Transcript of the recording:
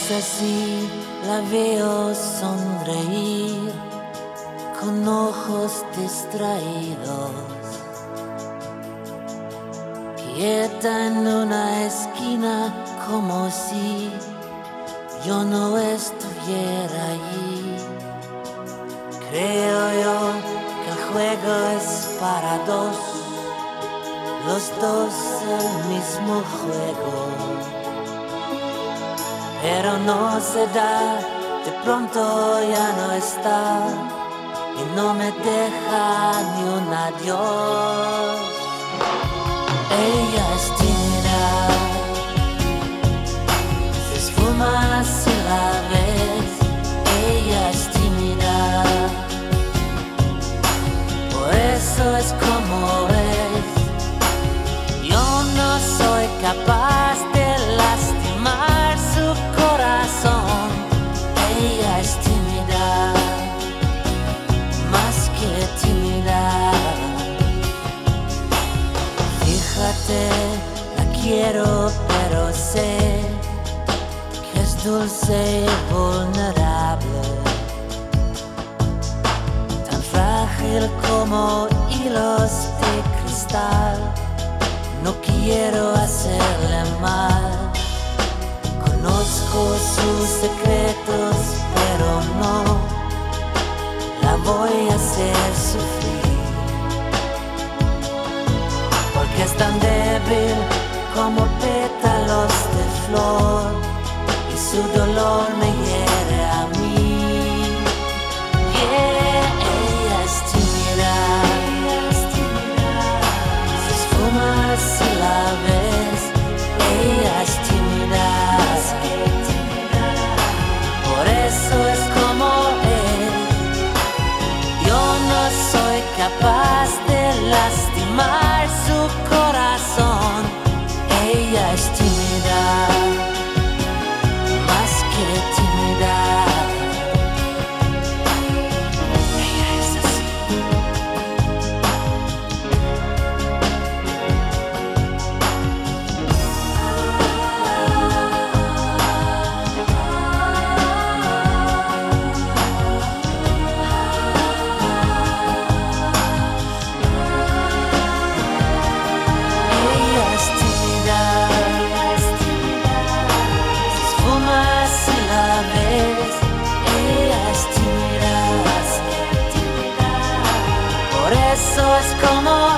así, la veo sonreír con ojos distraídos, quieta en una esquina como si yo no estuviera allí. Creo yo que el juego es para dos, los dos el mismo juego, pero no se da, de pronto ya no está y no me deja ni un adiós. Ella es tímida, se esfuma si la ves. Ella es tímida, por eso es como es. Yo no soy capaz de lastimar su corazón. Ella es tímida, más que tímida. Fíjate, la quiero, pero sé que es dulce y vulnerable, tan frágil como hilos de cristal. No quiero hacerle mal, conozco sus secretos, pero no la voy a hacer sufrir, porque es tan débil como pétalos de flor y su dolor me hiere a mí. Ella es tímida, se esfuma si la ves. Ella es tímida, por eso es como es. Yo no soy capaz de lastimar su corazón. Ella es tímida, más que tímida. Ella es así. Ella es tímida, se esfuma si la ves. Ella es tímida, por eso es como